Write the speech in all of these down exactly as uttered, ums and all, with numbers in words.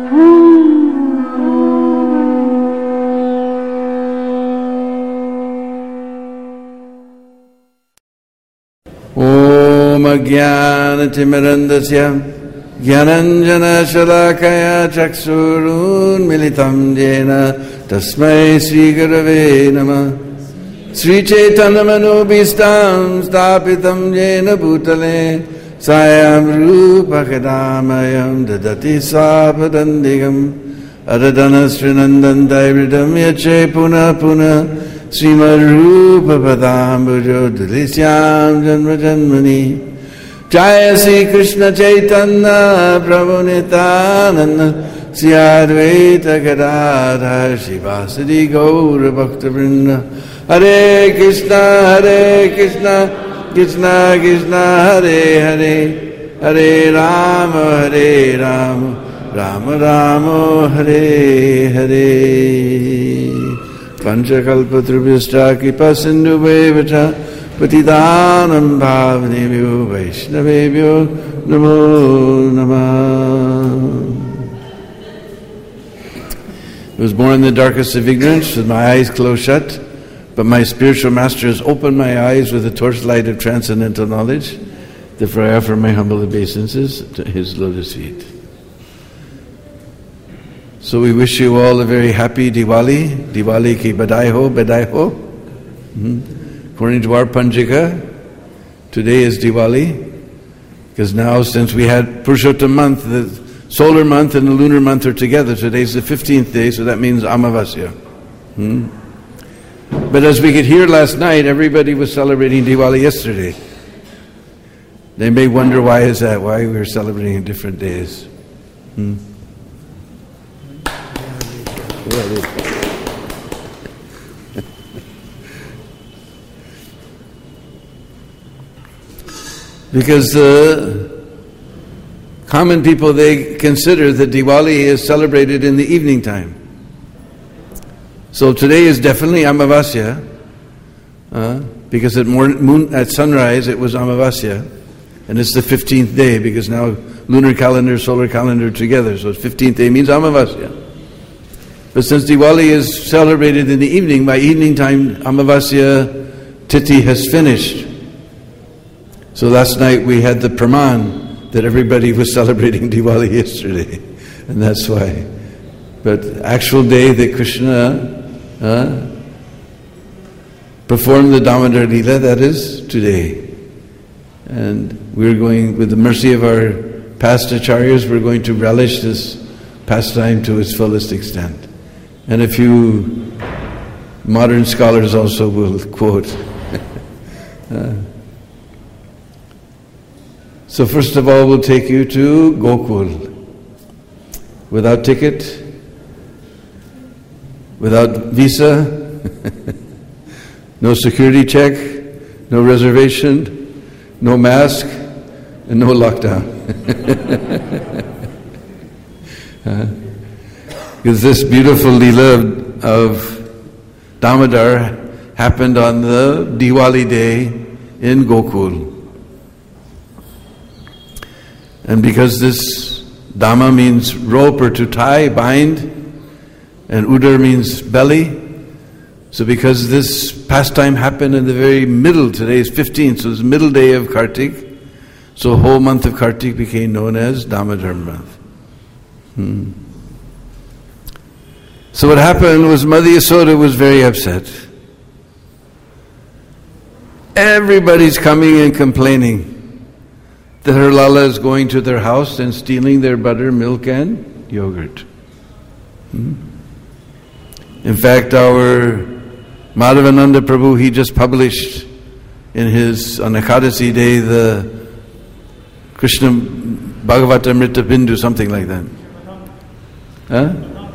Om Ajnanatimirandasya Jnananjana Shalakaya Chaksurun Militam Jena Tasmai Sri Gurave Namah Sri Chaitanya Manobhistam Stapitam Jena Bhutale Sayam Rupa Kadamayam Dadati Sapadandigam Adadana Srinandan Daividam Yache Puna Puna Srimad Rupa Padambujo Dilisyam Janma Janmani Jaya Sri Krishna Chaitanya Prabhu Nityananda Sri Advaita Gadadhar Shivasadi Gaura Bhakta Vrinda Hare Krishna Hare Krishna Krishna Krishna Hare Hare Hare Rama Hare Rama Rama Rama Hare Hare Panchakalpatrubhyascha kripa sindhubheva patitanam bhavanebhyo vaishnavebhyo namo namah. I was born in the darkest of ignorance with my eyes closed shut, but my spiritual master has opened my eyes with the torchlight of transcendental knowledge. Therefore I offer my humble obeisances to his lotus feet. So we wish you all a very happy Diwali. Diwali ki badai ho, badai ho. Mm-hmm. According to our Panjika, today is Diwali. Because now, since we had Purushottam month, the solar month and the lunar month are together. Today's the fifteenth day, so that means Amavasya. Hmm? But as we could hear last night, everybody was celebrating Diwali yesterday. They may wonder why is that, why we're celebrating different days. Hmm? Because the common people, they consider that Diwali is celebrated in the evening time. So today is definitely Amavasya, uh, because at, morning, moon, at sunrise it was Amavasya, and it's the fifteenth day because now lunar calendar, solar calendar together, so fifteenth day means Amavasya. But since Diwali is celebrated in the evening, by evening time Amavasya Tithi has finished. So last night we had the praman that everybody was celebrating Diwali yesterday, and that's why. But actual day that Krishna uh, performed the Damodar Leela, that is today. And we're going, with the mercy of our past acharyas, we're going to relish this pastime to its fullest extent. And a few modern scholars also will quote. uh, so first of all, we'll take you to Gokul. Without ticket, without visa, no security check, no reservation, no mask, and no lockdown. uh, Because this beautiful Leela of Damodar happened on the Diwali day in Gokul. And because this Dama means rope or to tie, bind, and Udar means belly, so because this pastime happened in the very middle, today is fifteenth, so it's the middle day of Kartik, so the whole month of Kartik became known as Damodar month. Hmm. So what happened was Mother Yasoda was very upset. Everybody's coming and complaining that her Lala is going to their house and stealing their butter, milk and yogurt. Hmm? In fact, our Madhavananda Prabhu, he just published in his, on Ekadasi day, the Krishna Bhagavatamrita Bindu, something like that. Huh?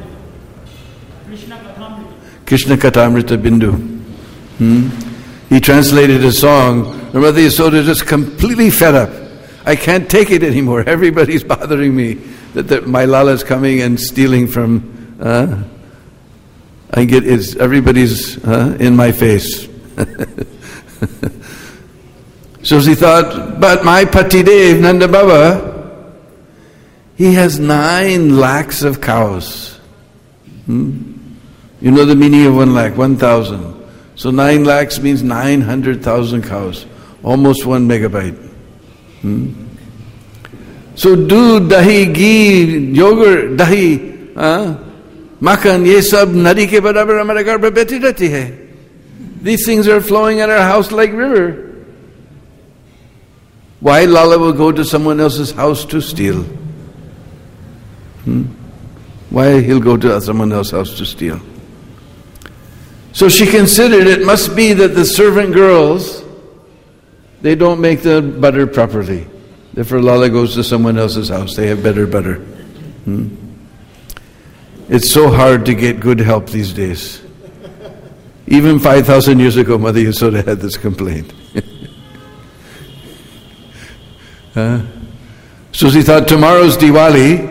Krishna Kathamrita Bindu. Hmm? He translated a song. And Mother Yasoda is just completely fed up. I can't take it anymore. Everybody's bothering me that the, my Lala is coming and stealing from. Uh, I get it's everybody's uh, in my face. So she thought, but my Patidev Nanda Baba, He has nine lakhs of cows. Hmm? You know the meaning of one lakh, one thousand. So nine lakhs means nine hundred thousand cows. Almost one megabyte. Hmm? So दूध, दही, घी, yogurt, दही, makan, ये सब नदी के बराबर हमारे घर पर बैठी रहती है. These things are flowing in our house like river. Why Lala will go to someone else's house to steal? Hmm? Why he'll go to someone else's house to steal? So she considered it must be that the servant girls, they don't make the butter properly. Therefore Lala goes to someone else's house. They have better butter. Hmm? It's so hard to get good help these days. Even five thousand years ago, Mother Yasoda had this complaint. huh? So she thought, tomorrow's Diwali,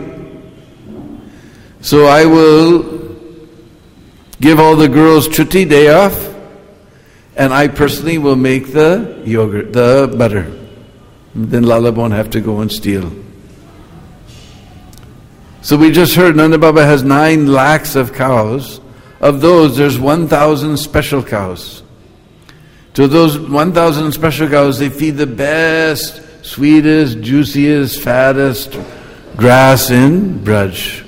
so I will give all the girls chutti day off, and I personally will make the yogurt, the butter. Then Lala won't have to go and steal. So we just heard Nanda Baba has nine lakhs of cows. Of those, there's one thousand special cows. To those one thousand special cows, they feed the best, sweetest, juiciest, fattest grass in Braj.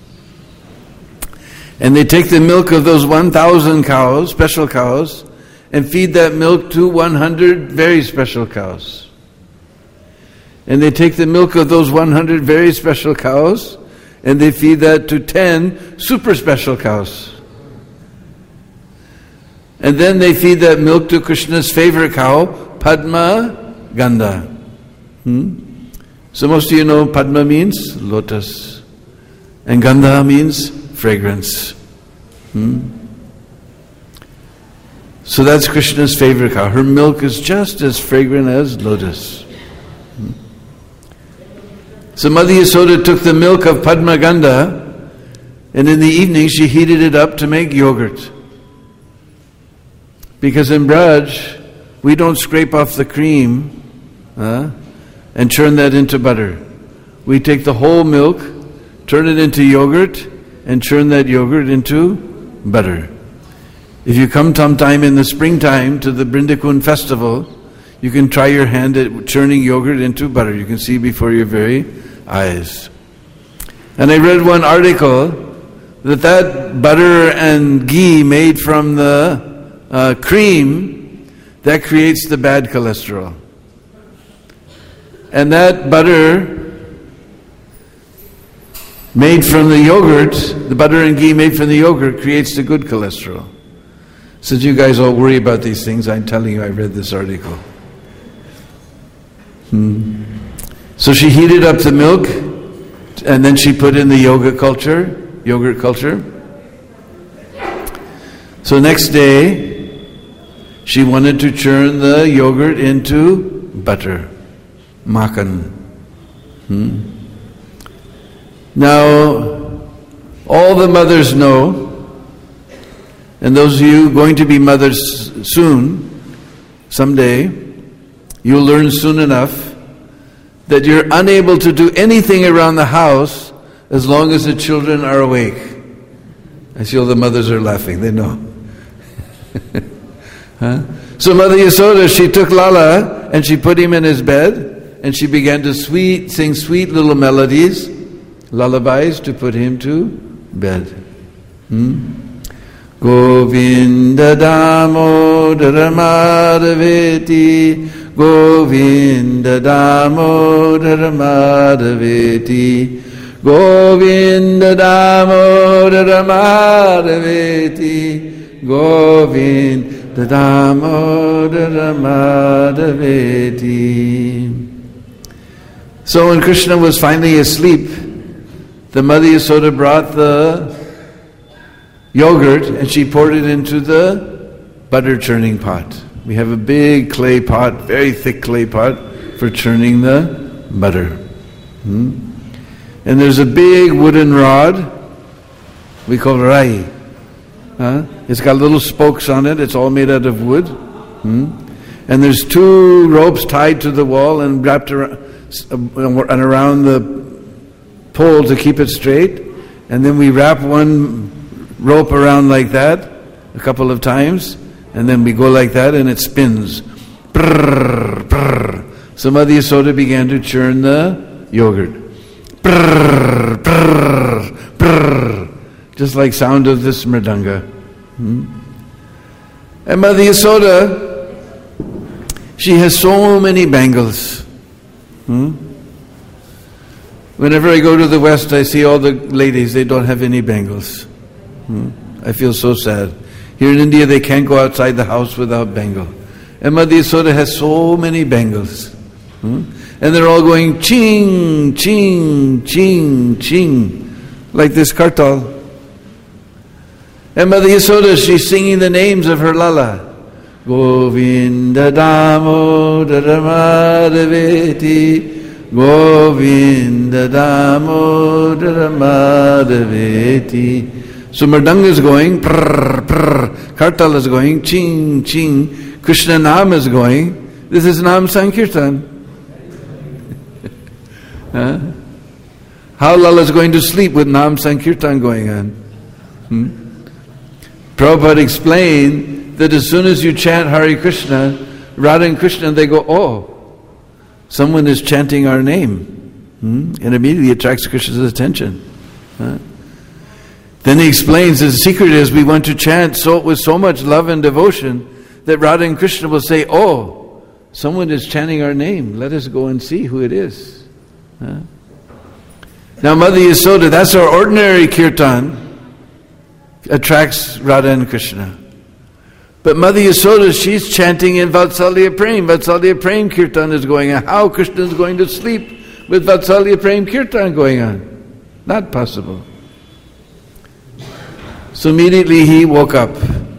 And they take the milk of those one thousand cows, special cows, and feed that milk to one hundred very special cows. And they take the milk of those one hundred very special cows, and they feed that to ten super special cows. And then they feed that milk to Krishna's favorite cow, Padma Ganda. Hmm? So most of you know Padma means lotus. And Gandha means fragrance. Hmm? So that's Krishna's favorite cow. Her milk is just as fragrant as lotus. Hmm? So Mother Yasoda took the milk of Padma Ganda, and in the evening she heated it up to make yogurt. Because in Braj, we don't scrape off the cream uh, and churn that into butter. We take the whole milk, turn it into yogurt, and churn that yogurt into butter. If you come sometime in the springtime to the Brindakund festival, you can try your hand at churning yogurt into butter. You can see before your very eyes. And I read one article that that butter and ghee made from the Uh, cream, that creates the bad cholesterol. And that butter made from the yogurt, the butter and ghee made from the yogurt creates the good cholesterol. Since you guys all worry about these things, I'm telling you I read this article. Hmm. So she heated up the milk, and then she put in the yoga culture, yogurt culture. So next day, she wanted to churn the yogurt into butter, makan. Hmm? Now, all the mothers know, and those of you going to be mothers soon, someday, you'll learn soon enough that you're unable to do anything around the house as long as the children are awake. I see all the mothers are laughing, they know. Huh? So Mother Yasoda, she took Lala and she put him in his bed and she began to sweet, sing sweet little melodies, lullabies to put him to bed. Hmm? Govinda Damodara Madhaveti, Govinda Damodara Madhaveti, Govinda Damodara Madhaveti, Govinda the Damodara Madhaveti. So when Krishna was finally asleep, the Mother Yasoda brought the yogurt and she poured it into the butter churning pot. We have a big clay pot, very thick clay pot for churning the butter. Hmm? And there's a big wooden rod we call rai. Huh? It's got little spokes on it. It's all made out of wood. Hmm? And there's two ropes tied to the wall and wrapped around, and around the pole to keep it straight, and then we wrap one rope around like that a couple of times, and then we go like that and it spins. Brrr, brrr. So Mother Yasoda began to churn the yogurt. Brrr, brrr, brrr. Just like sound of this mridanga. Hmm? And Mother Yasoda, she has so many bangles. Hmm? Whenever I go to the West, I see all the ladies, they don't have any bangles. Hmm? I feel so sad. Here in India, they can't go outside the house without bangle. And Mother Yasoda has so many bangles. Hmm? And they're all going ching, ching, ching, ching, like this kartal. And Mother Yasoda, she's singing the names of her Lala. Govinda Damodara Madhaveti, Govinda Damodara Madhaveti. So Mridanga is going, prrr, prrr. Kartal is going, ching, ching. Krishna Nam is going. This is Nam Sankirtan. Huh? How Lala is going to sleep with Nam Sankirtan going on? Hmm? Prabhupada explained that as soon as you chant Hare Krishna, Radha and Krishna, they go, oh, someone is chanting our name. Hmm? And immediately attracts Krishna's attention. Huh? Then he explains the secret is we want to chant so with so much love and devotion that Radha and Krishna will say, oh, someone is chanting our name. Let us go and see who it is. Huh? Now Mother Yasoda, that's our ordinary kirtan, attracts Radha and Krishna. But Mother Yasoda, she's chanting in Vatsalya Prem. Vatsalya Prem kirtan is going on. How Krishna is going to sleep with Vatsalya Prem kirtan going on? Not possible. So immediately he woke up.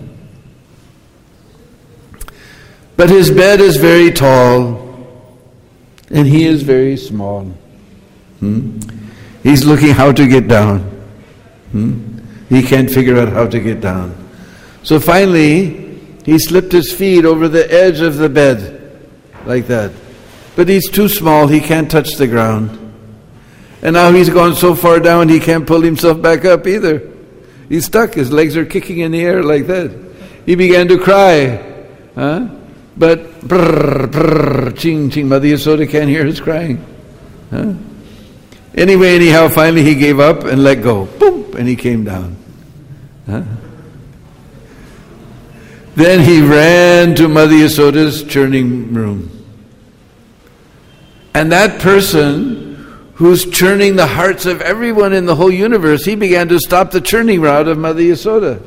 But his bed is very tall, and he is very small. Hmm? He's looking how to get down. Hmm? He can't figure out how to get down. So finally, he slipped his feet over the edge of the bed, like that. But he's too small, he can't touch the ground. And now he's gone so far down, he can't pull himself back up either. He's stuck, his legs are kicking in the air like that. He began to cry. Huh? But, brrr, brrr, ching, ching, Mother Yasoda can't hear his crying. Huh? Anyway, anyhow, finally he gave up and let go. Boom! And he came down. Huh? Then he ran to Mother Yasoda's churning room. And that person who's churning the hearts of everyone in the whole universe, he began to stop the churning route of Mother Yasoda.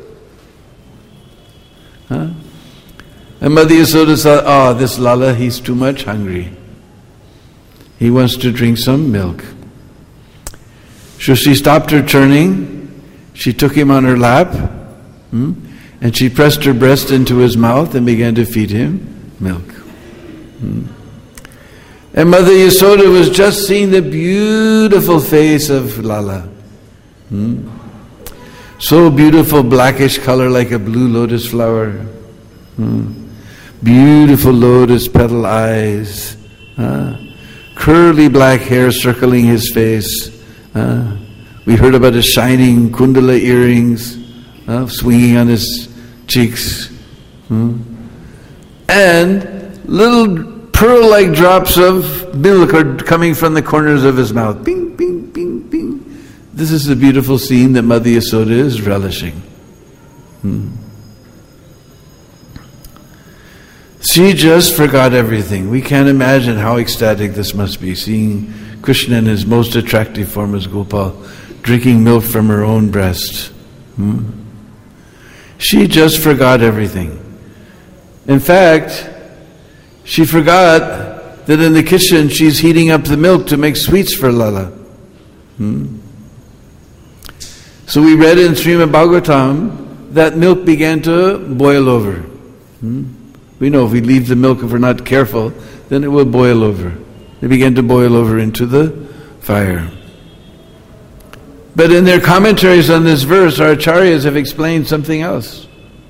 Huh? And Mother Yasoda thought, oh, this Lala, he's too much hungry. He wants to drink some milk. So she stopped her churning, she took him on her lap, hmm, and she pressed her breast into his mouth and began to feed him milk. Hmm. And Mother Yasoda was just seeing the beautiful face of Lala. Hmm. So beautiful, blackish color like a blue lotus flower. Hmm. Beautiful lotus petal eyes. Uh, curly black hair circling his face. Uh, we heard about his shining kundala earrings uh, swinging on his cheeks. Hmm. And little pearl-like drops of milk are coming from the corners of his mouth. Bing, bing, bing, bing. This is the beautiful scene that Mother Yasoda is relishing. Hmm. She just forgot everything. We can't imagine how ecstatic this must be, seeing Krishna in his most attractive form as Gopal, drinking milk from her own breast. Hmm? She just forgot everything. In fact, she forgot that in the kitchen she's heating up the milk to make sweets for Lala. Hmm? So we read in Srimad Bhagavatam that milk began to boil over. Hmm? We know if we leave the milk, if we're not careful, then it will boil over. They began to boil over into the fire. But in their commentaries on this verse, our acharyas have explained something else.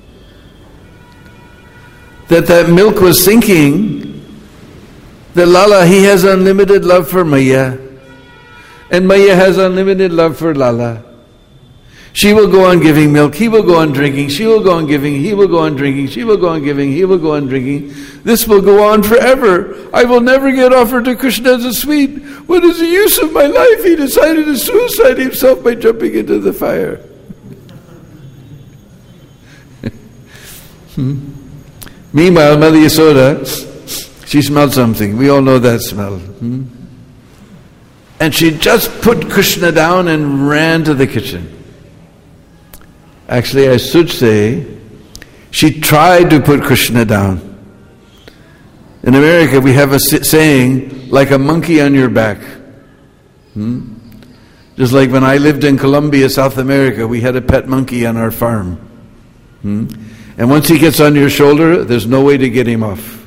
That that milk was thinking that Lala, he has unlimited love for Maya. And Maya has unlimited love for Lala. She will go on giving milk, he will go on drinking, she will go on giving, he will go on drinking, she will go on giving, he will go on drinking. This will go on forever. I will never get offered to Krishna as a sweet. What is the use of my life? He decided to suicide himself by jumping into the fire. hmm. Meanwhile, Mother Yasoda, she smelled something. We all know that smell. Hmm? And she just put Krishna down and ran to the kitchen. Actually, I should say, she tried to put Krishna down. In America, we have a saying, like a monkey on your back. Hmm? Just like when I lived in Colombia, South America, we had a pet monkey on our farm. Hmm? And once he gets on your shoulder, there's no way to get him off.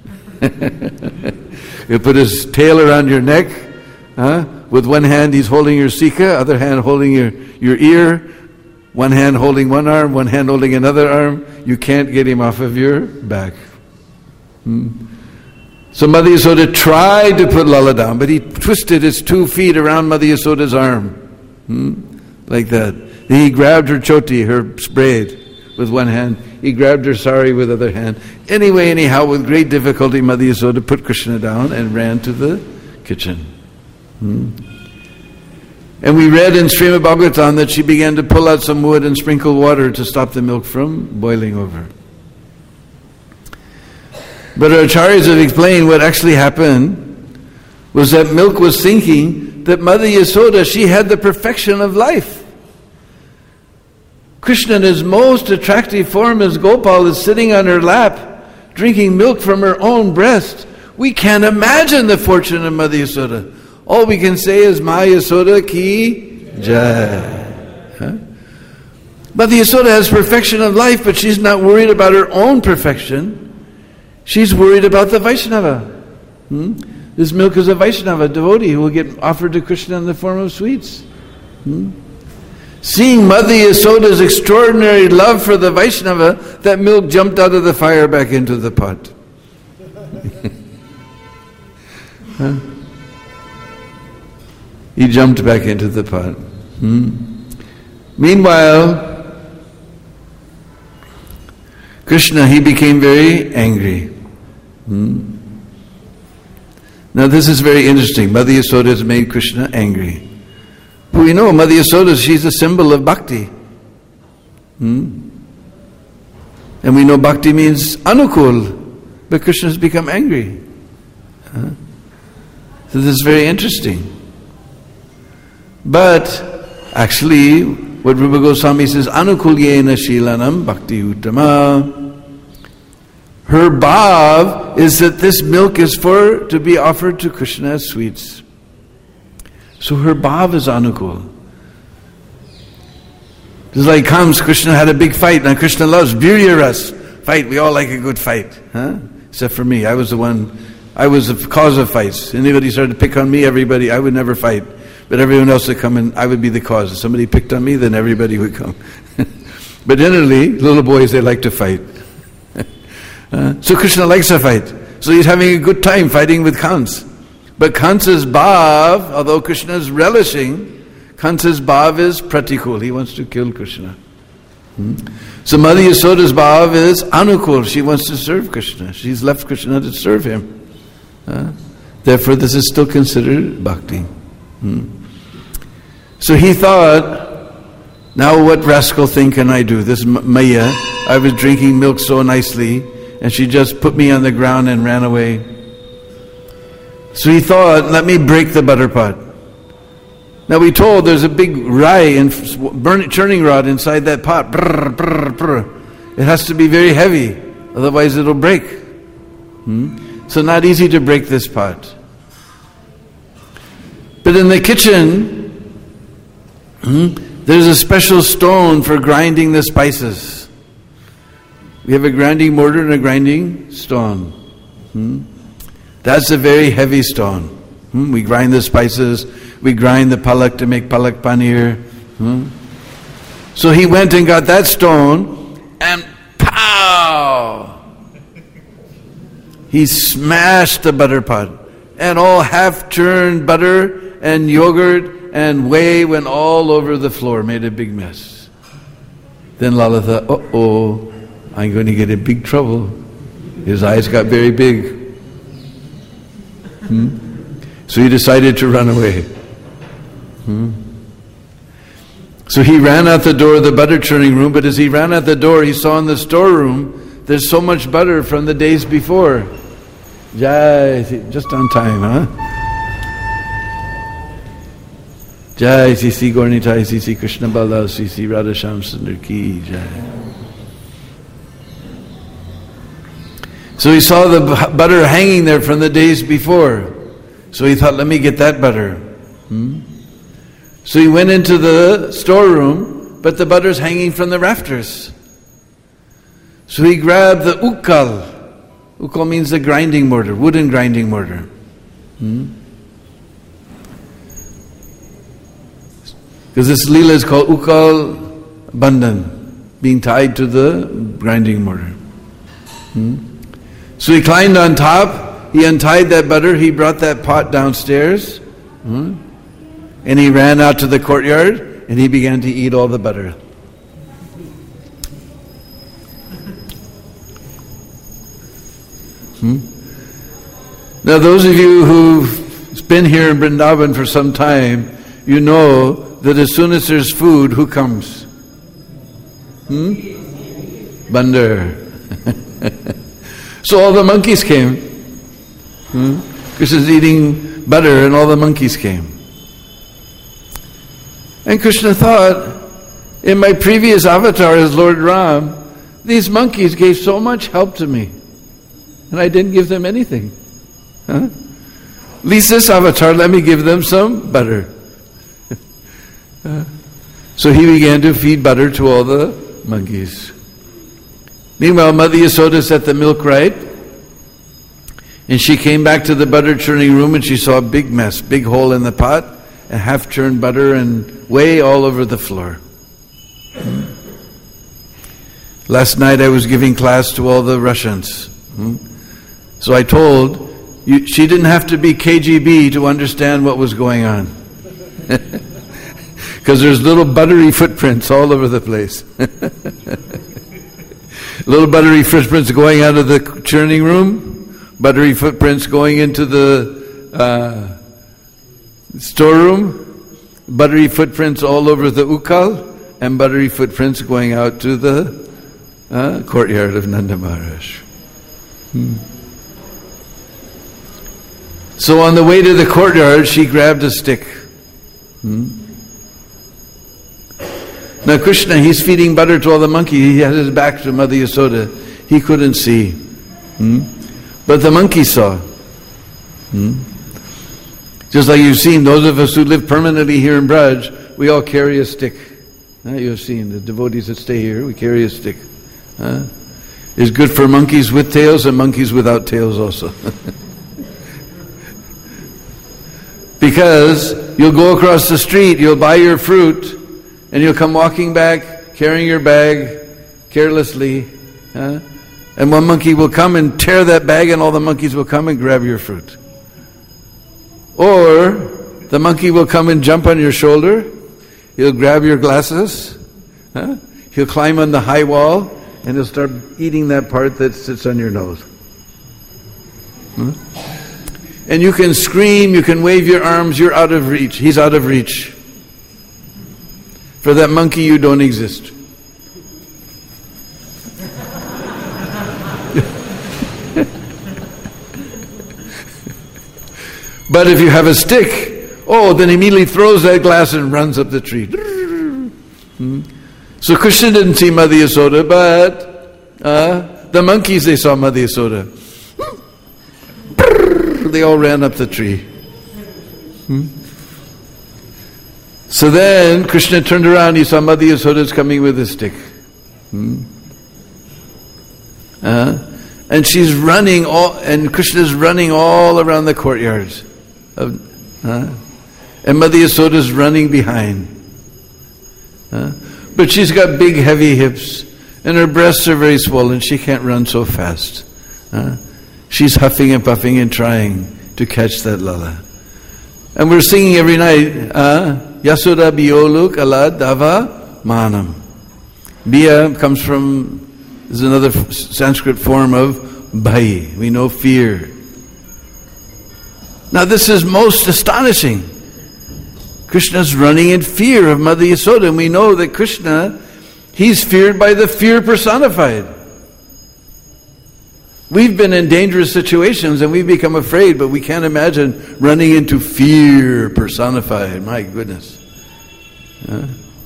You put his tail around your neck. Huh? With one hand he's holding your sika, other hand holding your, your ear, one hand holding one arm, one hand holding another arm. You can't get him off of your back. Hmm? So Mother Yasoda tried to put Lala down, but he twisted his two feet around Mother Yasoda's arm. Hmm? Like that. Then he grabbed her choti, her braid, with one hand. He grabbed her sari with the other hand. Anyway, anyhow, with great difficulty, Mother Yasoda put Krishna down and ran to the kitchen. Hmm? And we read in Srimad Bhagavatam that she began to pull out some wood and sprinkle water to stop the milk from boiling over. But our acharyas have explained what actually happened was that milk was thinking that Mother Yasoda, she had the perfection of life. Krishna in his most attractive form as Gopal is sitting on her lap, drinking milk from her own breast. We can't imagine the fortune of Mother Yasoda. All we can say is, Ma Yasoda ki jai. Huh? Mother Yasoda has perfection of life, but she's not worried about her own perfection. She's worried about the Vaishnava. Hmm? This milk is a Vaishnava devotee who will get offered to Krishna in the form of sweets. Hmm? Seeing Mother Yasoda's extraordinary love for the Vaishnava, that milk jumped out of the fire back into the pot. Huh? He jumped back into the pot. Hmm? Meanwhile, Krishna, he became very angry. Hmm? Now this is very interesting. Mother Yasoda has made Krishna angry. But we know Mother Yasoda, she's a symbol of bhakti. Hmm? And we know bhakti means anukul. But Krishna has become angry. Huh? So this is very interesting. But actually, what Rupa Goswami says, anukulyena shilanam bhakti uttama. Her bhav is that this milk is for to be offered to Krishna as sweets. So her bhav is anukul. Just like comes, Krishna had a big fight. Now Krishna loves virya ras. Fight, we all like a good fight. Huh? Except for me, I was the one, I was the cause of fights. Anybody started to pick on me, everybody, I would never fight. But everyone else would come and I would be the cause. If somebody picked on me, then everybody would come. But generally, little boys, they like to fight. uh, so Krishna likes to fight. So he's having a good time fighting with Kans. But Kansa's bhav, although Krishna is relishing, Kansa's bhav is pratikul. He wants to kill Krishna. Hmm? So Mother Yasoda's bhav is anukul. She wants to serve Krishna. She's left Krishna to serve him. Uh, therefore, this is still considered bhakti. Hmm. So he thought, now what rascal thing can I do? This Maya, I was drinking milk so nicely, and she just put me on the ground and ran away. So he thought, let me break the butter pot. Now we told there's a big rai and burning churning rod inside that pot. Brr, brr, brr. It has to be very heavy, otherwise it'll break. Hmm? So not easy to break this pot. But in the kitchen, hmm, there's a special stone for grinding the spices. We have a grinding mortar and a grinding stone. Hmm? That's a very heavy stone. Hmm? We grind the spices, we grind the palak to make palak paneer. Hmm? So he went and got that stone and pow! He smashed the butter pot. And all half-churned butter and yogurt and whey went all over the floor, made a big mess. Then Lala thought, uh-oh, I'm going to get in big trouble. His eyes got very big. Hmm? So he decided to run away. Hmm? So he ran out the door of the butter churning room, but as he ran out the door, he saw in the storeroom, there's so much butter from the days before. Jai, just on time, huh? Jai, Sisi Gornitai, Sisi Krishna Balal, Sisi Radhasham Sundar Ki, Jai. So he saw the butter hanging there from the days before. So he thought, let me get that butter. Hmm? So he went into the storeroom, but the butter's hanging from the rafters. So he grabbed the ukkal. Ukkal means the grinding mortar, wooden grinding mortar. Hmm? Because this lila is called ukkal bandhan, being tied to the grinding mortar. Hmm? So he climbed on top, he untied that butter, he brought that pot downstairs, hmm? and he ran out to the courtyard, and he began to eat all the butter. Hmm? Now those of you who've been here in Vrindavan for some time, you know that as soon as there's food, who comes? Hmm? Bandar. So all the monkeys came. Hmm? Krishna's eating butter and all the monkeys came. And Krishna thought, in my previous avatar as Lord Ram, these monkeys gave so much help to me, and I didn't give them anything. Huh? At least this avatar, let me give them some butter. uh, so he began to feed butter to all the monkeys. Meanwhile, Mother Yasoda set the milk right, and she came back to the butter churning room and she saw a big mess, big hole in the pot, and half-churned butter and whey all over the floor. Hmm? Last night I was giving class to all the Russians. Hmm? So I told, you, she didn't have to be K G B to understand what was going on. Because there's little buttery footprints all over the place. Little buttery footprints going out of the churning room, buttery footprints going into the uh, storeroom, buttery footprints all over the ukkal, and buttery footprints going out to the uh, courtyard of Nanda Maharaj. Hmm. So on the way to the courtyard, she grabbed a stick. Hmm. Now Krishna, he's feeding butter to all the monkeys. He had his back to Mother Yasoda. He couldn't see. Hmm? But the monkeys saw. Hmm? Just like you've seen, those of us who live permanently here in Braj, we all carry a stick. Uh, you've seen the devotees that stay here, we carry a stick. Uh, it's good for monkeys with tails and monkeys without tails also. Because you'll go across the street, you'll buy your fruit, and you'll come walking back, carrying your bag, carelessly. Huh? And one monkey will come and tear that bag, and all the monkeys will come and grab your fruit. Or the monkey will come and jump on your shoulder, he'll grab your glasses, huh? He'll climb on the high wall, and he'll start eating that part that sits on your nose. Huh? And you can scream, you can wave your arms, you're out of reach. He's out of reach. For that monkey, you don't exist. But if you have a stick, oh, then he immediately throws that glass and runs up the tree. Hmm? So Krishna didn't see Mother Yasoda, but uh, the monkeys, they saw Mother Yasoda. They all ran up the tree. Hmm? So then Krishna turned around, he saw Mother Yasoda's coming with a stick. Hmm? Uh, and she's running all, and Krishna's running all around the courtyard. Of, uh, and Mother Yasoda's running behind. Uh, but she's got big heavy hips, and her breasts are very swollen, she can't run so fast. Uh, she's huffing and puffing and trying to catch that lala. And we're singing every night, uh, Yasoda Biolu Kala Dava Manam. Bia comes from, is another Sanskrit form of bhai. We know fear. Now this is most astonishing. Krishna's running in fear of Mother Yasoda, and we know that Krishna, he's feared by the fear personified. We've been in dangerous situations and we've become afraid, but we can't imagine running into fear personified. My goodness. Huh?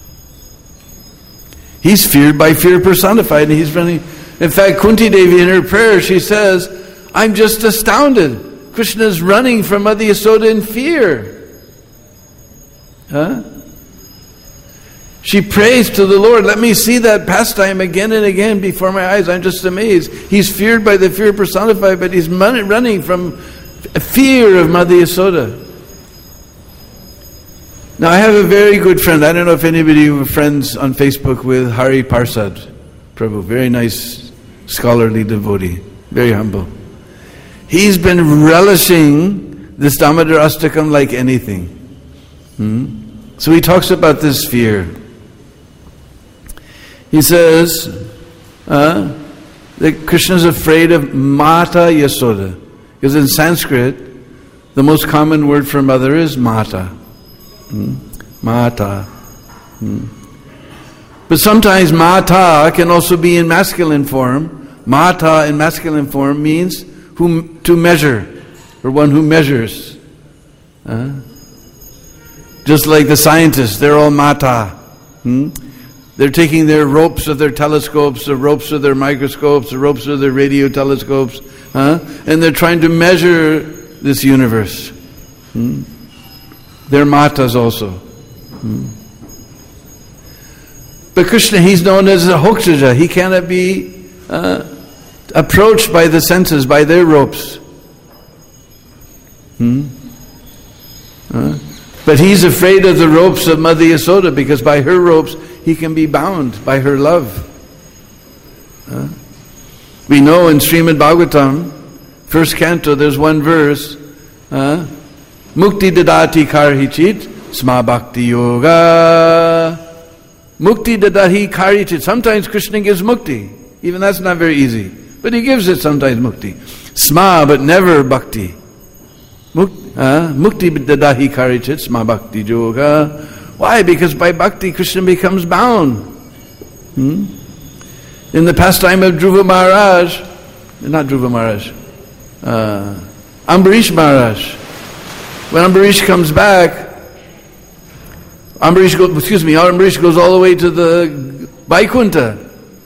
He's feared by fear personified, and he's running. In fact, Kunti Devi in her prayer, she says, I'm just astounded. Krishna's running from Mother Yasoda in fear. Huh? She prays to the Lord, let me see that pastime again and again before my eyes. I'm just amazed. He's feared by the fear personified, but he's running from fear of Mother Yasoda. Now I have a very good friend. I don't know if anybody were friends on Facebook with Hari Parsad Prabhu. Very nice, scholarly devotee. Very humble. He's been relishing this Damodar Astakam like anything. Hmm? So he talks about this fear. He says uh, that Krishna is afraid of Mata Yasoda. Because in Sanskrit, the most common word for mother is Mata. Hmm? Mata. Hmm. But sometimes Mata can also be in masculine form. Mata in masculine form means who, to measure, or one who measures. Uh, just like the scientists, they're all Mata. Hmm? They're taking their ropes of their telescopes, the ropes of their microscopes, the ropes of their radio telescopes, huh? And they're trying to measure this universe. Hmm? They're matas also. Hmm? But Krishna, he's known as a Hokshaja. He cannot be uh, approached by the senses, by their ropes. Hmm? Huh? But he's afraid of the ropes of Mother Yasoda, because by her ropes he can be bound by her love. Uh, we know in Srimad Bhagavatam, first canto, there's one verse, uh, Mukti dadati karhichit sma bhakti yoga. Mukti dadahi karhichit. Sometimes Krishna gives mukti. Even that's not very easy. But he gives it sometimes mukti. Sma, but never bhakti. Mukti dadahi karhichit sma bhakti yoga. Why? Because by bhakti, Krishna becomes bound. Hmm? In the pastime of Dhruva Maharaj, not Dhruva Maharaj, uh, Ambarish Maharaj, when Ambarish comes back, Ambarish goes, excuse me, Ambarish goes all the way to the Vaikuntha.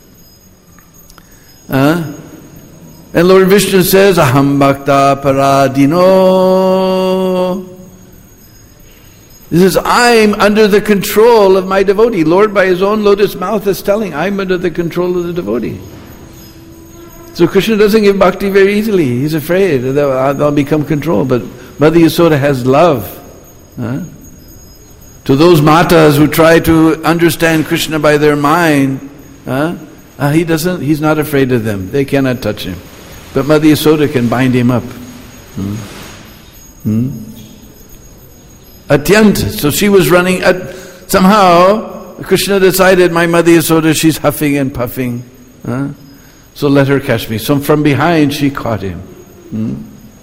Uh, and Lord Vishnu says, Aham Bhakta Paradino. He says, I'm under the control of my devotee. Lord, by his own lotus mouth, is telling, I'm under the control of the devotee. So Krishna doesn't give bhakti very easily. He's afraid that they'll become controlled. But Mother Yasoda has love. Huh? To those matas who try to understand Krishna by their mind, huh? uh, he doesn't. He's not afraid of them. They cannot touch him. But Mother Yasoda can bind him up. Hmm? Hmm? Atyant. So she was running. At, somehow, Krishna decided, my Mother Yasoda, she's huffing and puffing. Huh? So let her catch me. So from behind, she caught him. Hmm?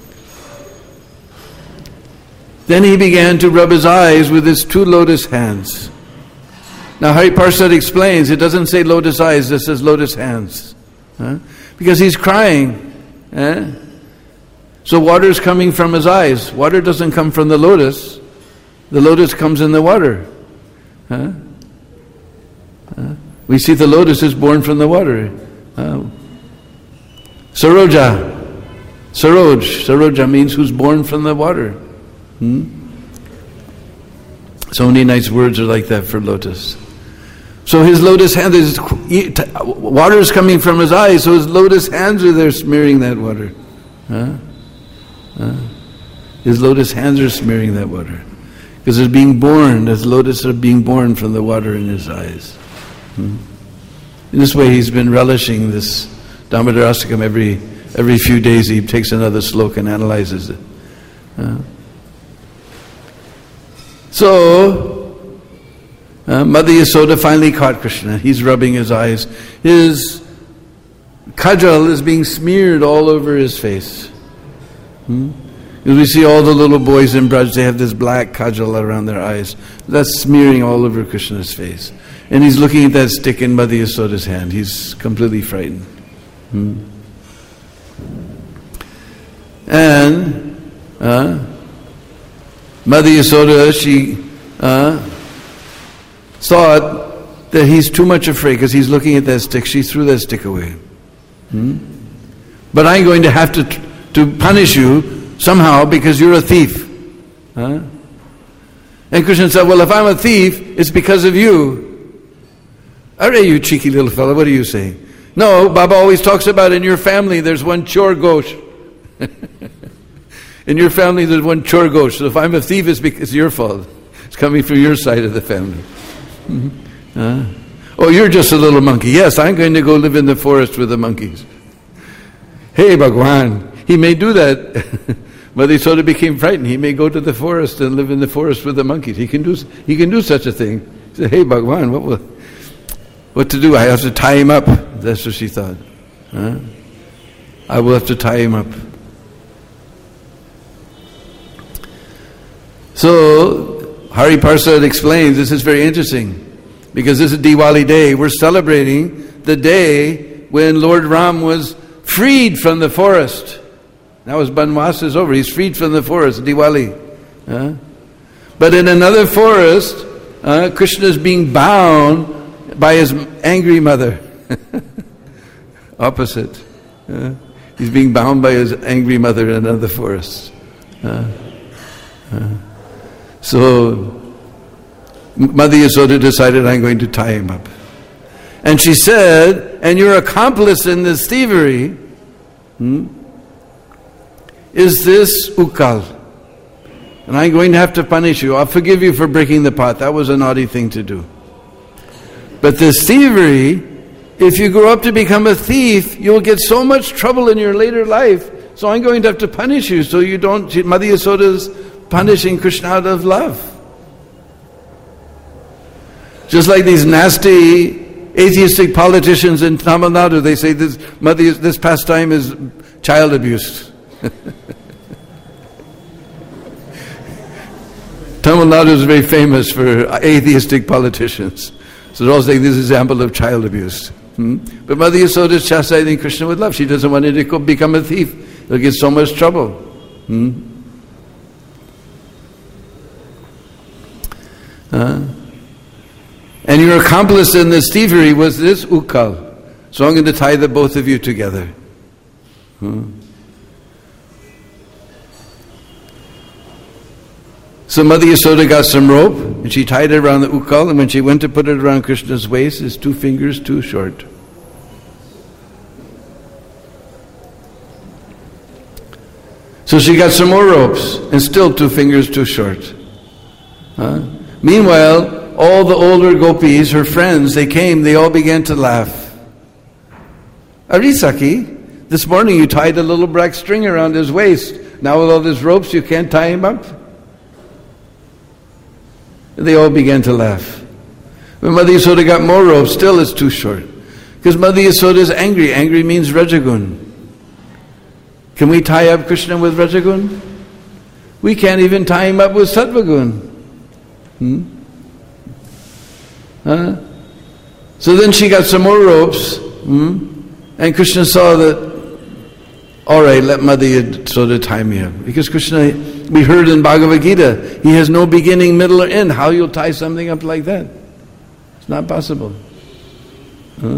Then he began to rub his eyes with his two lotus hands. Now Hari Parsad explains, it doesn't say lotus eyes, it says lotus hands. Huh? Because he's crying. Eh? So water is coming from his eyes. Water doesn't come from the lotus. The lotus comes in the water. Huh? Huh? We see the lotus is born from the water. Uh, Saroja. Saroj. Saroja means who's born from the water. Hmm? So many nice words are like that for lotus. So his lotus hand is, water is coming from his eyes, so his lotus hands are there smearing that water. Huh? Huh? His lotus hands are smearing that water. Because it's being born, as lotus are being born from the water in his eyes. Hmm? In this way he's been relishing this Damodar Astakam every every few days. He takes another sloka and analyzes it. Uh, So, uh, Mother Yasoda finally caught Krishna. He's rubbing his eyes. His kajal is being smeared all over his face. Hmm? We see all the little boys in Braj, they have this black kajal around their eyes. That's smearing all over Krishna's face. And he's looking at that stick in Mother Yasoda's hand. He's completely frightened. Hmm? And uh, Mother Yasoda, she uh, thought that he's too much afraid because he's looking at that stick. She threw that stick away. Hmm? But I'm going to have to, to punish you somehow because you're a thief. Huh? And Krishna said, well, if I'm a thief, it's because of you. Array, you cheeky little fellow, what are you saying? No, Baba always talks about in your family there's one chor ghosh. In your family there's one chor ghosh. So if I'm a thief, it's because it's your fault. It's coming from your side of the family. Mm-hmm. Huh? Oh, you're just a little monkey. Yes, I'm going to go live in the forest with the monkeys. Hey, Bhagwan. He may do that. Mother Yasoda became frightened. He may go to the forest and live in the forest with the monkeys. He can do he can do such a thing. He said, hey, Bhagwan, what will, what to do? I have to tie him up. That's what she thought. Huh? I will have to tie him up. So, Hari Parsad explains, this is very interesting, because this is Diwali day. We're celebrating the day when Lord Ram was freed from the forest. Now his Banwas is over. He's freed from the forest, Diwali. Uh, but in another forest, uh, Krishna is being bound by his angry mother. Opposite. Uh, he's being bound by his angry mother in another forest. Uh, uh, so, Mother Yasoda decided, I'm going to tie him up. And she said, and your accomplice in this thievery, hmm, is this Ukal. And I'm going to have to punish you. I'll forgive you for breaking the pot. That was a naughty thing to do. But this thievery, if you grow up to become a thief, you'll get so much trouble in your later life. So I'm going to have to punish you so you don't... Mother Yasoda is punishing Krishna out of love. Just like these nasty atheistic politicians in Tamil Nadu, they say this, Mother, this pastime is child abuse. Tamil Nadu is very famous for atheistic politicians. So they're all saying this is an example of child abuse. Hmm? But Mother Yasoda is chastising Krishna with love. She doesn't want him to become a thief. He'll get so much trouble. Hmm? Uh, and your accomplice in this thievery was this Ukal. So I'm going to tie the both of you together. Hmm? So Mother Yasoda got some rope and she tied it around the Ukal, and when she went to put it around Krishna's waist, his two fingers too short. So she got some more ropes and still two fingers too short. Huh? Meanwhile, all the older gopis, her friends, they came, they all began to laugh. Arisaki, this morning you tied a little black string around his waist. Now with all these ropes you can't tie him up? They all began to laugh. When Mother Yasoda got more ropes, still it's too short. Because Mother Yasoda is angry. Angry means Rajagun. Can we tie up Krishna with Rajagun? We can't even tie him up with Sattvagun. Hmm? Huh? So then she got some more ropes, hmm? And Krishna saw that, all right, let Mother Yasoda tie me up. Because Krishna, we heard in Bhagavad Gita, he has no beginning, middle, or end. How you'll tie something up like that? It's not possible. Huh?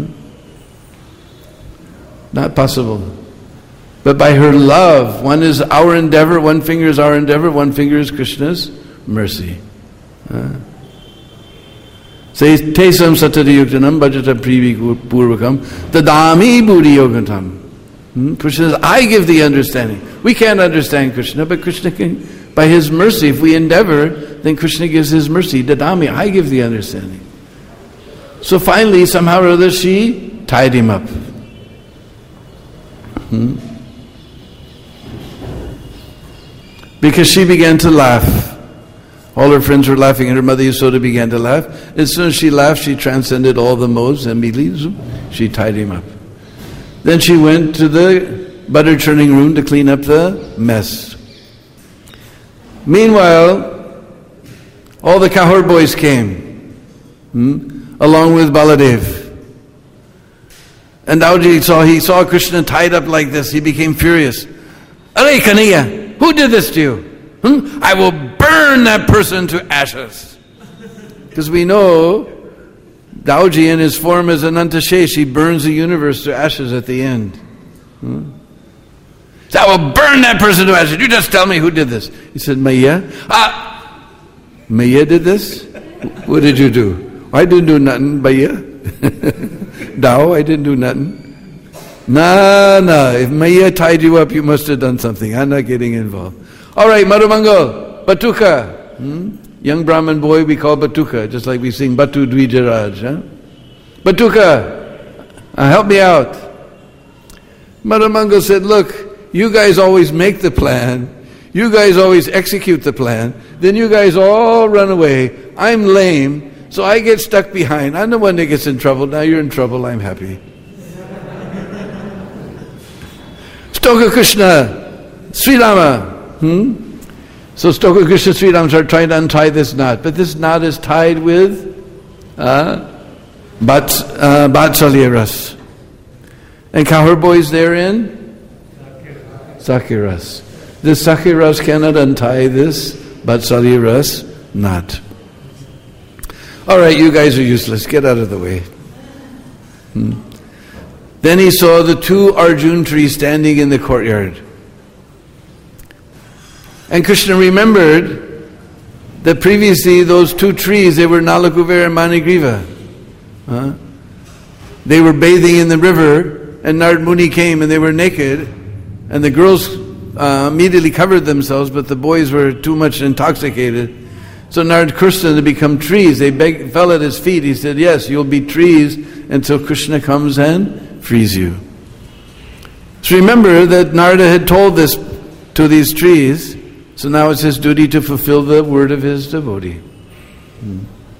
Not possible. But by her love, one is our endeavor, one finger is our endeavor, one finger is Krishna's mercy. Huh? Says, Tesam satatayuktanam bhajata privi purvakam tadami buddhi yogatam. Hmm? Krishna says, I give the understanding. We can't understand Krishna, but Krishna can, by his mercy, if we endeavor, then Krishna gives his mercy. Dadami, I give the understanding. So finally, somehow or other, she tied him up. Hmm? Because she began to laugh. All her friends were laughing, and her mother Yasoda began to laugh. As soon as she laughed, she transcended all the modes, and immediately she tied him up. Then she went to the butter churning room to clean up the mess. Meanwhile, all the Kahur boys came, hmm, along with Baladev. And Dauji saw, he saw Krishna tied up like this. He became furious. Arey Kanhaiya, who did this to you? Hmm? I will burn that person to ashes. Because we know Dauji in his form as Anantashesh, he burns the universe to ashes at the end. Hmm? So I will burn that person to ashes. You just tell me who did this. He said, Maya. Ah, Maya did this? What did you do? I didn't do nothing, Maya. Dao, I didn't do nothing. Nah, nah. If Maya tied you up, you must have done something. I'm not getting involved. All right, Madhumangal, Batuka. Hmm? Young Brahmin boy we call Batuka, just like we sing Batu Dvijaraj. Huh? Batuka, uh, help me out. Madhumangal said, look, you guys always make the plan. You guys always execute the plan. Then you guys all run away. I'm lame. So I get stuck behind. I'm the one that gets in trouble. Now you're in trouble. I'm happy. Stoka Krishna, Sri Rama. Hmm? So Stoka Krishna, Sri Rama are trying to untie this knot. But this knot is tied with uh, Bat, uh, Vatsalya Ras. And Kahur boys therein? Sakhiras. This Sakhiras cannot untie this Vatsalya Ras knot. All right, you guys are useless. Get out of the way. Hmm. Then he saw the two Arjun trees standing in the courtyard. And Krishna remembered that previously those two trees, they were Nalakuvera and Manigriva. Huh? They were bathing in the river, and Narad Muni came and they were naked, and the girls uh, immediately covered themselves, but the boys were too much intoxicated. So Narad Krishna to become trees. They begged, fell at his feet. He said, yes, you'll be trees until Krishna comes and frees you. So remember that Narada had told this to these trees, so now it's his duty to fulfill the word of his devotee. Hmm.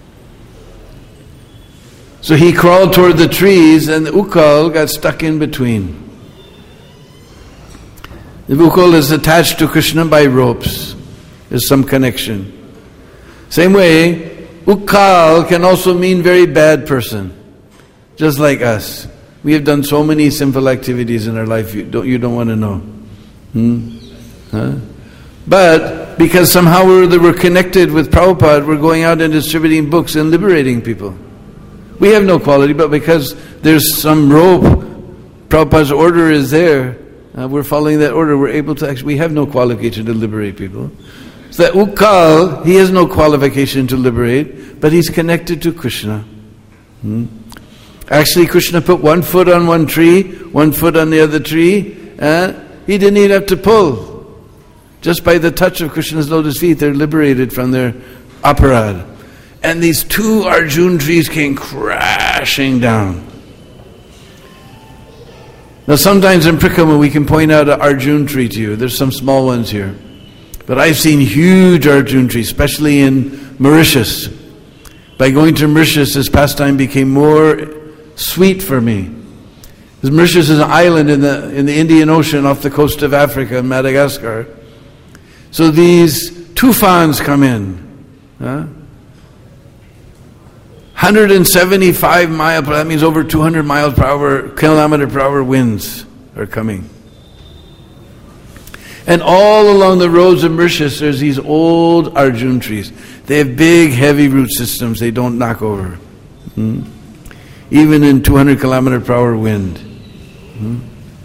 So he crawled toward the trees, and the ukal got stuck in between. The ukal is attached to Krishna by ropes. There's some connection. Same way, ukal can also mean very bad person, just like us. We have done so many sinful activities in our life, you don't, you don't want to know. Hmm? Huh? But because somehow we're, we're connected with Prabhupada, we're going out and distributing books and liberating people. We have no quality, but because there's some rope, Prabhupada's order is there, uh, we're following that order, we're able to actually, we have no qualification to liberate people. So that ukal, he has no qualification to liberate, but he's connected to Krishna. Hmm? Actually, Krishna put one foot on one tree, one foot on the other tree, and he didn't even have to pull. Just by the touch of Krishna's lotus feet, they're liberated from their aparad. And these two Arjun trees came crashing down. Now sometimes in Prikrama we can point out an Arjun tree to you. There's some small ones here. But I've seen huge Arjun trees, especially in Mauritius. By going to Mauritius, this pastime became more sweet for me. Because Mauritius is an island in the in the Indian Ocean off the coast of Africa, Madagascar. So these tufans come in. Huh? one hundred seventy-five mile per hour, that means over two hundred miles per hour, kilometer per hour winds are coming. And all along the roads of Mauritius, there's these old Arjun trees. They have big, heavy root systems. They don't knock over. Hmm? Even in two hundred kilometer per hour wind. Hmm?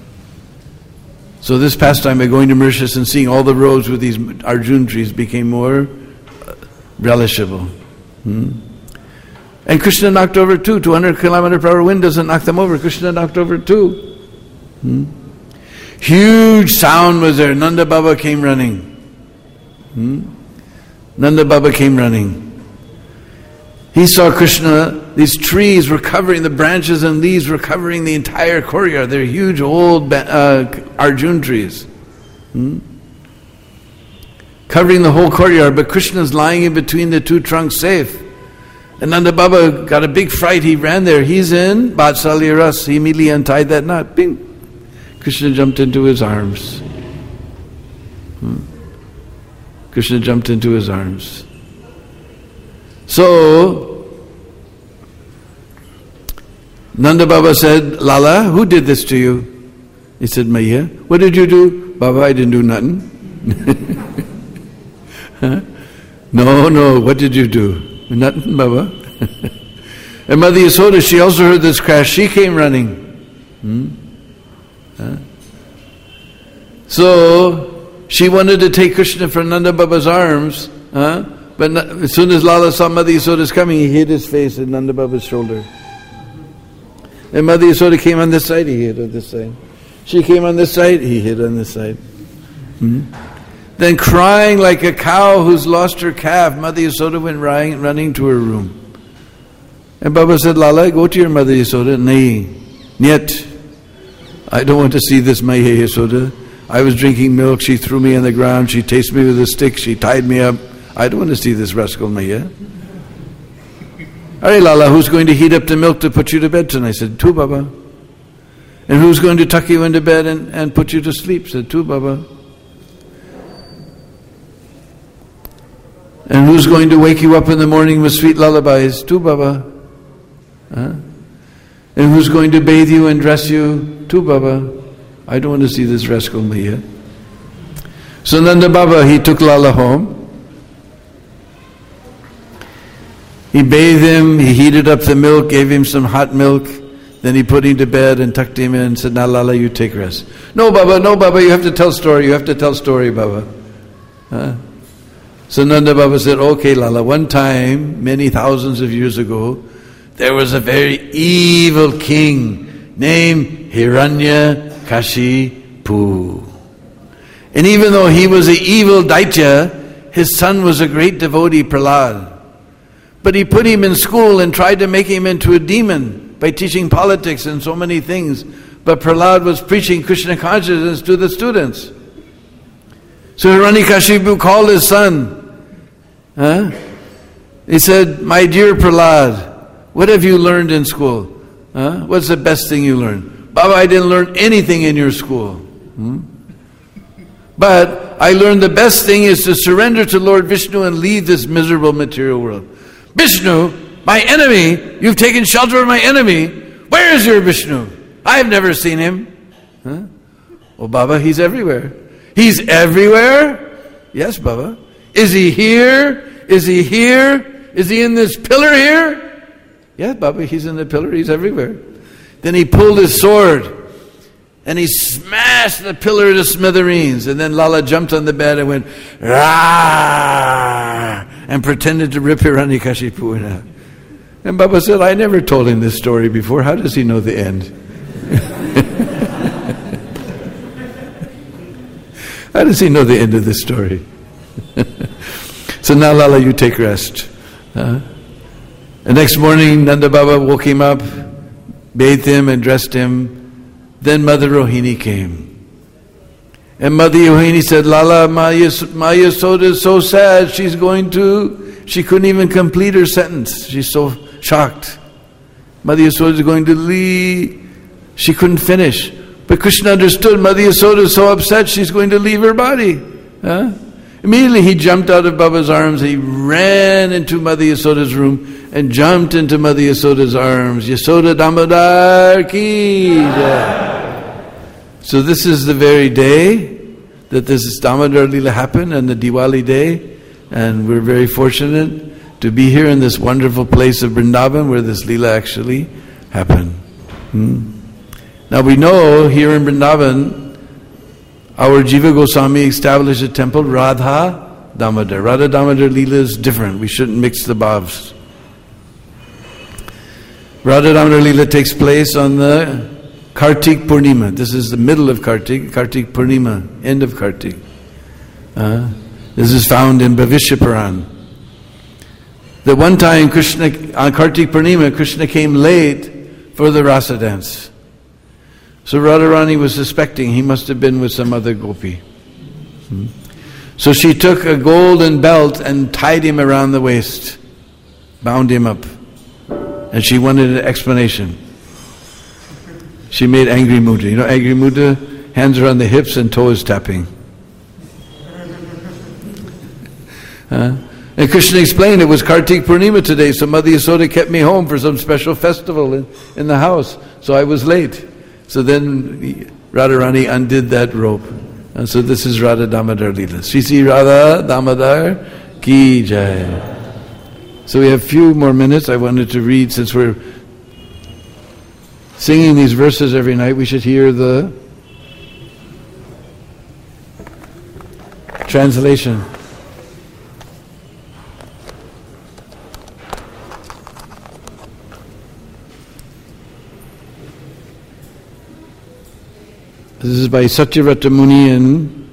So this pastime by going to Mauritius and seeing all the roads with these Arjun trees became more relishable. Hmm? And Krishna knocked over two. two hundred kilometer per hour wind doesn't knock them over. Krishna knocked over two. Hmm? Huge sound was there. Nanda Baba came running. Hmm? Nanda Baba came running. He saw Krishna, these trees were covering, the branches and leaves were covering the entire courtyard. They're huge old uh, Arjun trees. Hmm? covering the whole courtyard, but Krishna's lying in between the two trunks safe. And Nanda Baba got a big fright. He ran there. He's in Vatsalya Ras. He immediately untied that knot. Bing! Krishna jumped into his arms. Hmm. Krishna jumped into his arms. So, Nanda Baba said, Lala, who did this to you? He said, Maya. What did you do? Baba, I didn't do nothing. Huh? No, no, what did you do? Nothing, Baba. And Mother Yasoda, she also heard this crash. She came running. Hmm? Huh? So, she wanted to take Krishna from Nanda Baba's arms, huh? But as soon as Lala saw Mother Yasoda's coming, he hid his face in Nanda Baba's shoulder. And Mother Yasoda came on this side, he hid on this side. She came on this side, he hid on this side. Hmm? Then crying like a cow who's lost her calf, Mother Yasoda went running, running to her room. And Baba said, Lala, go to your Mother Yasoda. Nahi, Nyat. I don't want to see this Maya Yasoda. I was drinking milk, she threw me on the ground, she tasted me with a stick, she tied me up. I don't want to see this rascal Maya. Alright, Lala, who's going to heat up the milk to put you to bed tonight? I said, Tu, Baba. And who's going to tuck you into bed and, and put you to sleep? I said, Tu, Baba. And who's going to wake you up in the morning with sweet lullabies? Tu, Baba. Huh? And who's going to bathe you and dress you? Tu, Baba. I don't want to see this rascal Maya. So Nanda Baba, he took Lala home. He bathed him, he heated up the milk, gave him some hot milk. Then he put him to bed and tucked him in and said, now Lala, you take rest. No, Baba, no, Baba, you have to tell story. You have to tell story, Baba. Huh? So Nanda Baba said, okay, Lala, one time, many thousands of years ago, there was a very evil king named Hiranyakashipu. And even though he was an evil Daitya, his son was a great devotee, Prahlad. But he put him in school and tried to make him into a demon by teaching politics and so many things. But Prahlad was preaching Krishna consciousness to the students. So Hiranyakashipu called his son. Huh? He said, my dear Prahlad, what have you learned in school? Huh? What's the best thing you learned? Baba, I didn't learn anything in your school. Hmm? But I learned the best thing is to surrender to Lord Vishnu and leave this miserable material world. Vishnu, my enemy, you've taken shelter of my enemy. Where is your Vishnu? I have never seen him. Huh? Oh, Baba, he's everywhere. He's everywhere? Yes, Baba. Is he here? Is he here? Is he in this pillar here? Yeah, Baba, he's in the pillar, he's everywhere. Then he pulled his sword and he smashed the pillar to smithereens. And then Lala jumped on the bed and went, Rah! And pretended to rip Hiranyakashipu in half. And Baba said, I never told him this story before. How does he know the end? How does he know the end of this story? So now, Lala, you take rest. Huh? The next morning, Nanda Baba woke him up, bathed him and dressed him. Then Mother Rohini came. And Mother Rohini said, Lala, my Yasoda is so sad. She's going to, she couldn't even complete her sentence. She's so shocked. Mother Yasoda is going to leave. She couldn't finish. But Krishna understood. Mother Yasoda is so upset she's going to leave her body. Huh? Immediately he jumped out of Baba's arms. He ran into Mother Yasoda's room and jumped into Mother Yasoda's arms. Yasoda Damodar ki jai. So this is the very day that this Damodar Leela happened, and the Diwali day, and we're very fortunate to be here in this wonderful place of Vrindavan where this Leela actually happened. Hmm? Now we know here in Vrindavan, our Jiva Goswami established a temple, Radha Damodar. Radha Damodar Leela is different. We shouldn't mix the bhavs. Radha Damodar Leela takes place on the Kartik Purnima. This is the middle of Kartik, Kartik Purnima, end of Kartik. Uh, this is found in Bhavishya Puran. The one time Krishna, on Kartik Purnima, Krishna came late for the Rasa dance. So Radharani was suspecting he must have been with some other gopi. Hmm. So she took a golden belt and tied him around the waist, bound him up. And she wanted an explanation. She made Angry Mudha. You know Angry Mudha? Hands around the hips and toes tapping. Uh, and Krishna explained it was Kartik Purnima today, so Mother Yasoda kept me home for some special festival in, in the house. So I was late. So then Radharani undid that rope. And so this is Radha Damodar Leela. Sri Sri Radha Damodar Ki Jai. So we have a few more minutes. I wanted to read, since we're singing these verses every night, we should hear the translation. This is by Satyavrata Muni and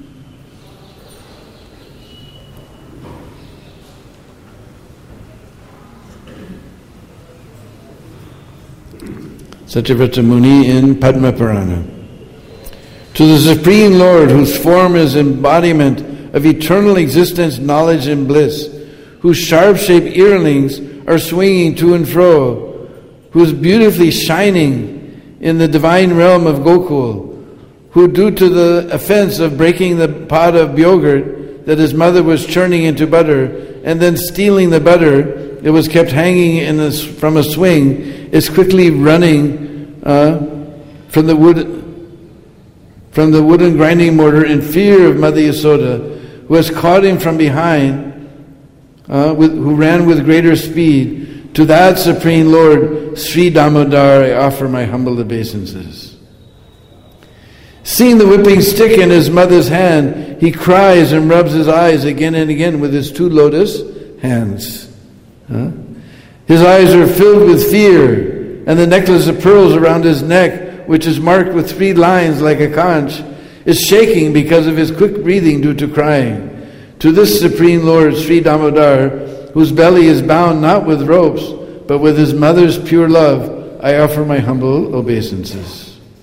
Satyavrata Muni in Padma Purana. To the Supreme Lord, whose form is embodiment of eternal existence, knowledge and bliss, whose sharp-shaped earrings are swinging to and fro, who is beautifully shining in the divine realm of Gokul, who, due to the offense of breaking the pot of yogurt that his mother was churning into butter and then stealing the butter that was kept hanging in a, from a swing, is quickly running uh, from the wood from the wooden grinding mortar in fear of Mother Yasoda, who has caught him from behind, uh, with, who ran with greater speed. To that Supreme Lord, Sri Damodar, I offer my humble obeisances. Seeing the whipping stick in his mother's hand, he cries and rubs his eyes again and again with his two lotus hands. Huh? His eyes are filled with fear, and the necklace of pearls around his neck, which is marked with three lines like a conch, is shaking because of his quick breathing due to crying. To this Supreme Lord, Sri Damodar, whose belly is bound not with ropes, but with his mother's pure love, I offer my humble obeisances.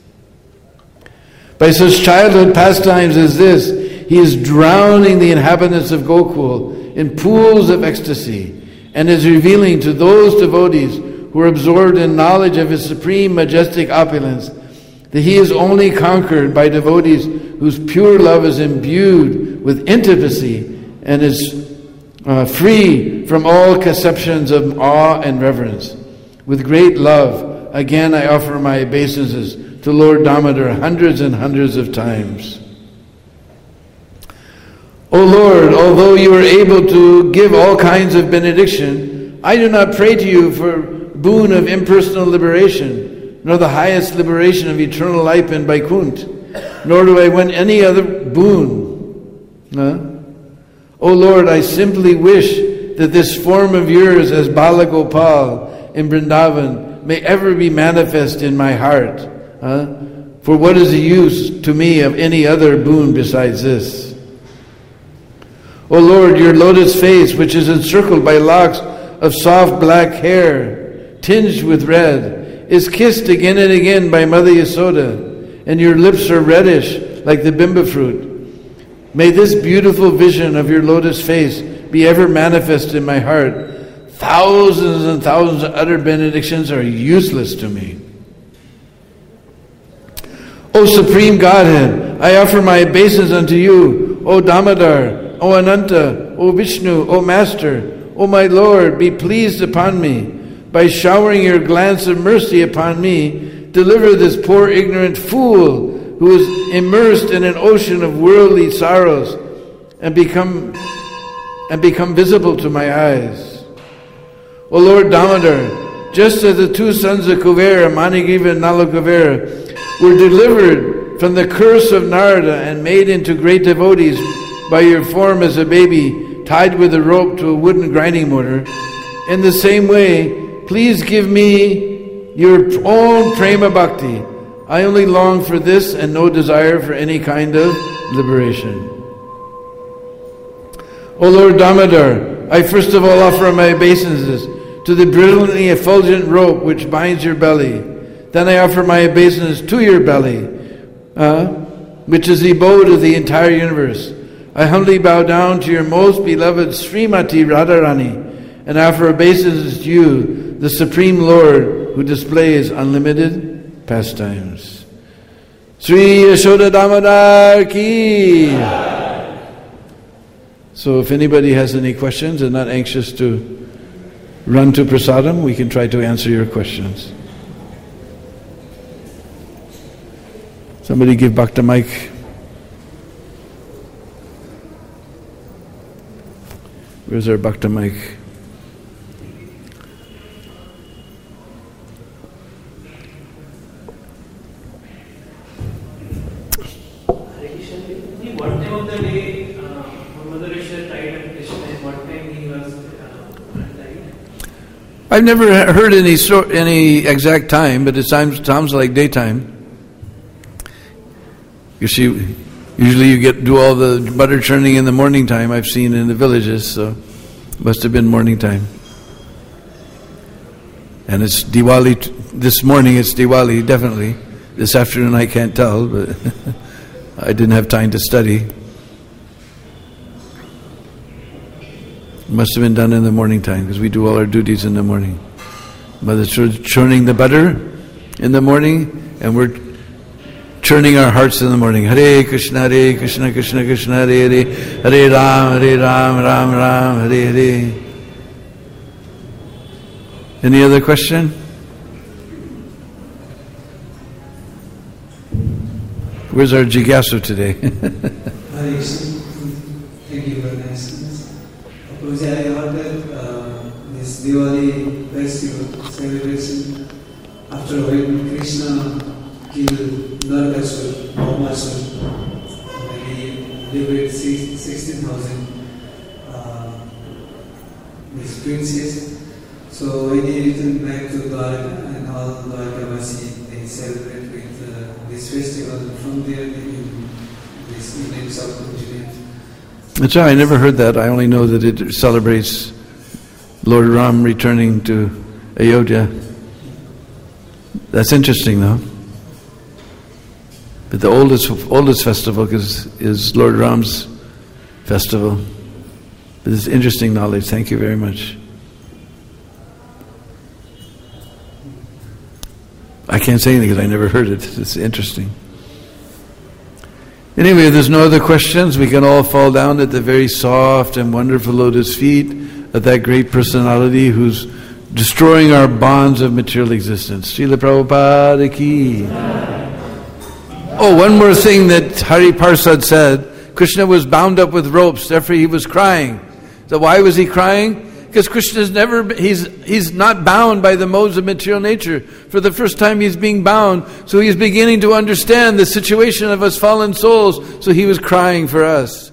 By such childhood pastimes as this, he is drowning the inhabitants of Gokul in pools of ecstasy, and is revealing to those devotees who are absorbed in knowledge of his supreme majestic opulence that he is only conquered by devotees whose pure love is imbued with intimacy and is uh, free from all conceptions of awe and reverence. With great love, again I offer my obeisances to Lord Damodar hundreds and hundreds of times. O Lord, although you are able to give all kinds of benediction, I do not pray to you for boon of impersonal liberation, nor the highest liberation of eternal life in Vaikuntha, nor do I want any other boon. Huh? O Lord, I simply wish that this form of yours as Bala Gopal in Vrindavan may ever be manifest in my heart. Uh, for what is the use to me of any other boon besides this? O Lord, your lotus face, which is encircled by locks of soft black hair, tinged with red, is kissed again and again by Mother Yasoda, and your lips are reddish like the bimba fruit. May this beautiful vision of your lotus face be ever manifest in my heart. Thousands and thousands of other benedictions are useless to me. O Supreme Godhead, I offer my obeisance unto you, O Damodar, O Ananta, O Vishnu, O Master, O my Lord, be pleased upon me. By showering your glance of mercy upon me, deliver this poor ignorant fool who is immersed in an ocean of worldly sorrows and become and become visible to my eyes. O Lord Damodar, just as the two sons of Kuvera, Manigriva and Nalakuvera, were delivered from the curse of Narada and made into great devotees by your form as a baby tied with a rope to a wooden grinding mortar, in the same way, please give me your own prema bhakti. I only long for this and no desire for any kind of liberation. O Lord Damodar, I first of all offer my obeisances to the brilliantly effulgent rope which binds your belly. Then I offer my obeisance to your belly, uh, which is the abode of the entire universe. I humbly bow down to your most beloved Srimati Radharani and offer obeisance to you, the Supreme Lord, who displays unlimited pastimes. Sri Yashoda Damodar Ki. So if anybody has any questions and not anxious to run to prasadam, we can try to answer your questions. Somebody give Bhakta mic. Where's our Bhakta mic? What time of the day uh, Mother Risha died and Krishna, what time he was uh, died? I've never heard any sort, any exact time, but it sounds, sounds like daytime. You see, usually you get do all the butter churning in the morning time, I've seen in the villages, so it must have been morning time. And it's Diwali, t- this morning it's Diwali, definitely. This afternoon I can't tell, but I didn't have time to study. It must have been done in the morning time, because we do all our duties in the morning. Mother churning the butter in the morning, and we're churning our hearts in the morning. Hare Krishna, Hare Krishna, Krishna Krishna, Hare Hare, Hare Ram, Hare Ram, Ram Ram, Hare Hare. Any other question? Where's our Jigyasu today? Hare Krishna. Thank you for niceness. Because I heard that uh, this Diwali festival celebration, after when Krishna killed Narakasur, Bhaumasur, when he liberated sixteen thousand uh, these princes. So when he returned back to Dwarka, and all Dwarkavasi, they celebrate with uh, this festival. From there, they do this Indian subcontinent. That's right, I never heard that. I only know that it celebrates Lord Ram returning to Ayodhya. That's interesting, though. But the oldest oldest festival is, is Lord Ram's festival. But it's interesting knowledge. Thank you very much. I can't say anything because I never heard it. It's interesting. Anyway, if there's no other questions, we can all fall down at the very soft and wonderful lotus feet of that great personality who's destroying our bonds of material existence. Srila Prabhupada ki. Oh, one more thing that Hari Parsad said. Krishna was bound up with ropes, therefore he was crying. So why was he crying? Because Krishna's never, he's he's not bound by the modes of material nature. For the first time he's being bound, so he's beginning to understand the situation of us fallen souls, so he was crying for us.